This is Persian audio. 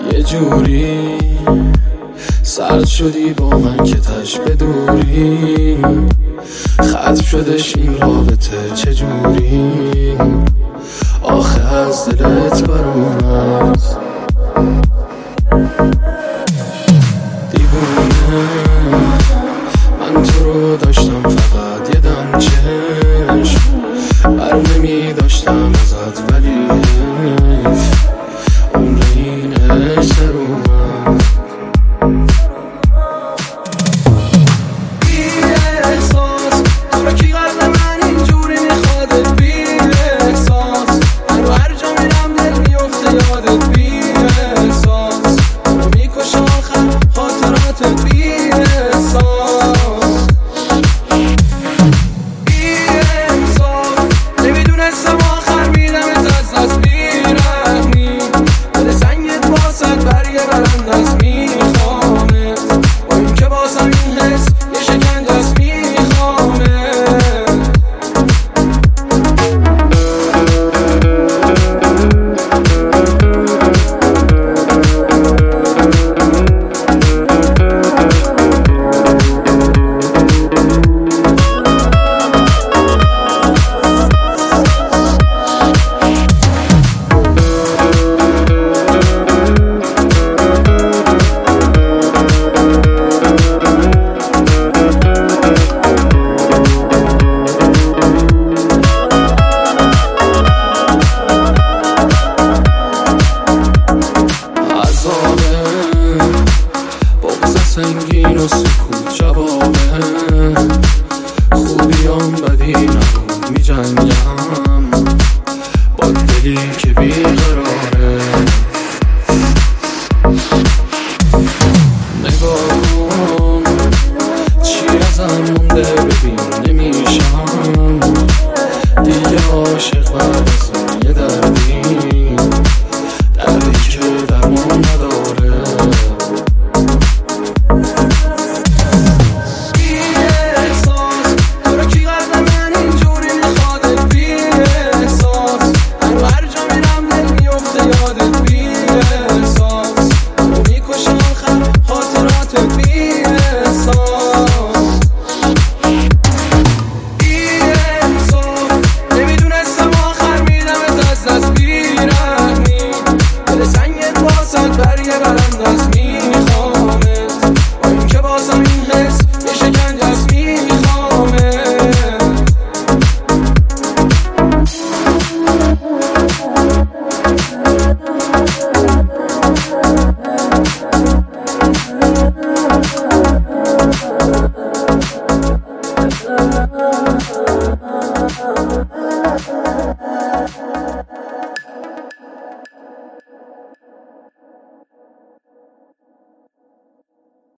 یه جوری سرد شدی با من که تش بدوری، ختم شدش این رابطه چجوری، آخه از دلت برام هست دیوونه. من تو رو داشتم فقط یه دم چشم، بر نمی داشتم ازت ولی حیف عمر این عشق در اومد. بی احساس تو رو کی قلب من اینجوری میخوادت، بی احساس هر جا میرم دل میفته یادت، بی احساس تو میکشه آخر خاطراتت، بی احساس بی انصاف نمیدونستم آخر میرم از دست بیرحمی، دل سنگت واسد برگه برندست میخوامت، با این که باسم این حس یه شکنجه است میخوامت. سنگین و سکوت جوابه، خوبیام بدی نبود میجنگم با دلی که بیقراره. نگاه کن چی ازم مونده ببین نمیشم دیگه عاشق بعد از یه دردی که درمان نداره. That's me.